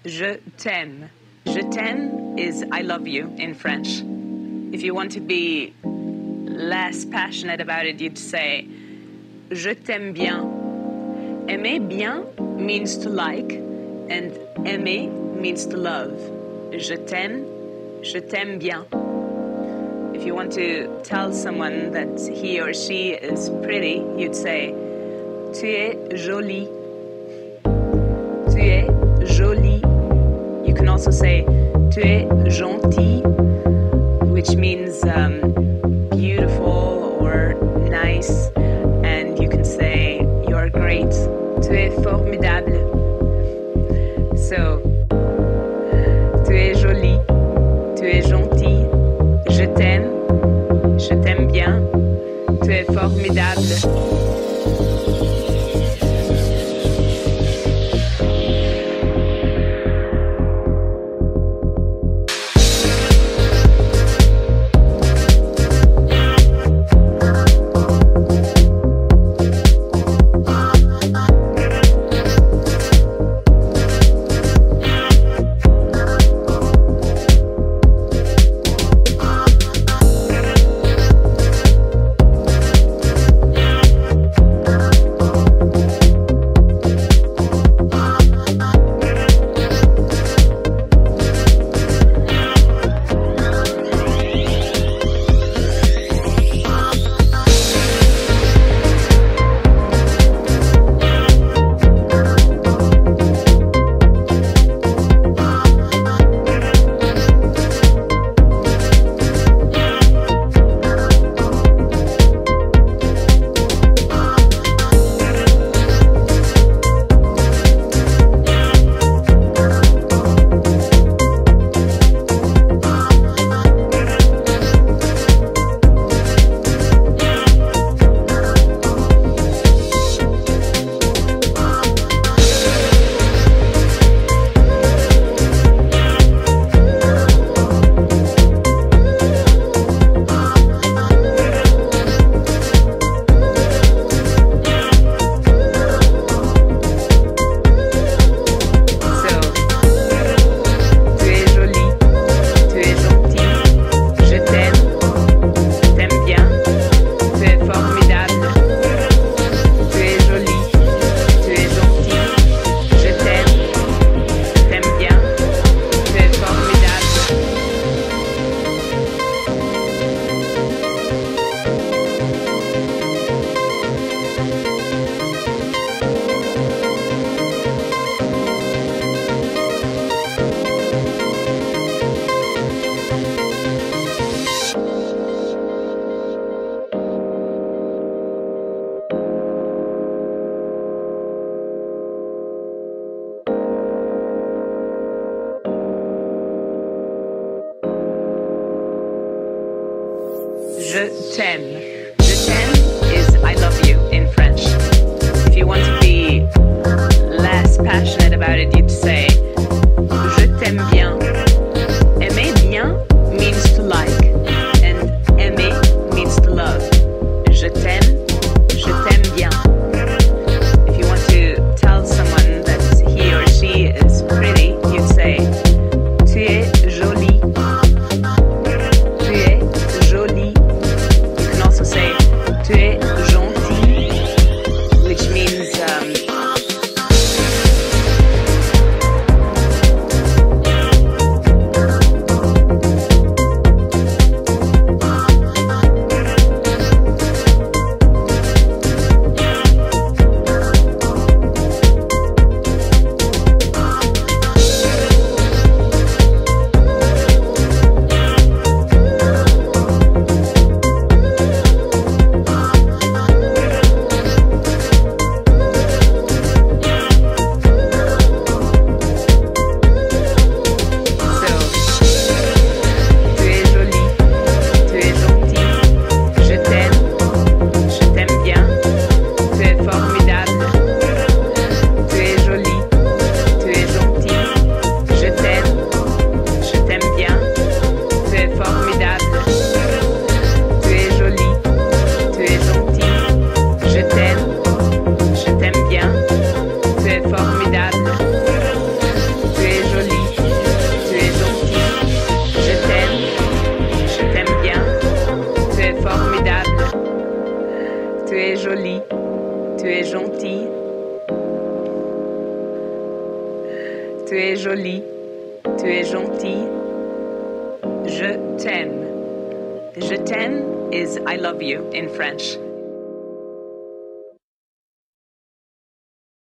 Je t'aime. Je t'aime is I love you in French. If you want to be less passionate about it, you'd say je t'aime bien. Aimer bien means to like, and aimer means to love. Je t'aime bien. If you want to tell someone that he or she is pretty, you'd say tu es jolie. Tu es jolie. You can also say tu es gentil, which means beautiful or nice, and you can say you're great. Tu es formidable. So, tu es jolie, tu es gentil, je t'aime bien, tu es formidable. Je t'aime. Je t'aime is I love you in French. If you want to be less passionate about it, you'd say je t'aime bien. Aimer bien means to like, and aimer means to love. Je t'aime bien. If you want to tell someone that he or she is pretty, you'd say tu es jolie. Tu es jolie. You can also say tu es gentil, which means gentil. Tu es jolie. Tu es gentil. Je t'aime. Je t'aime is I love you in French.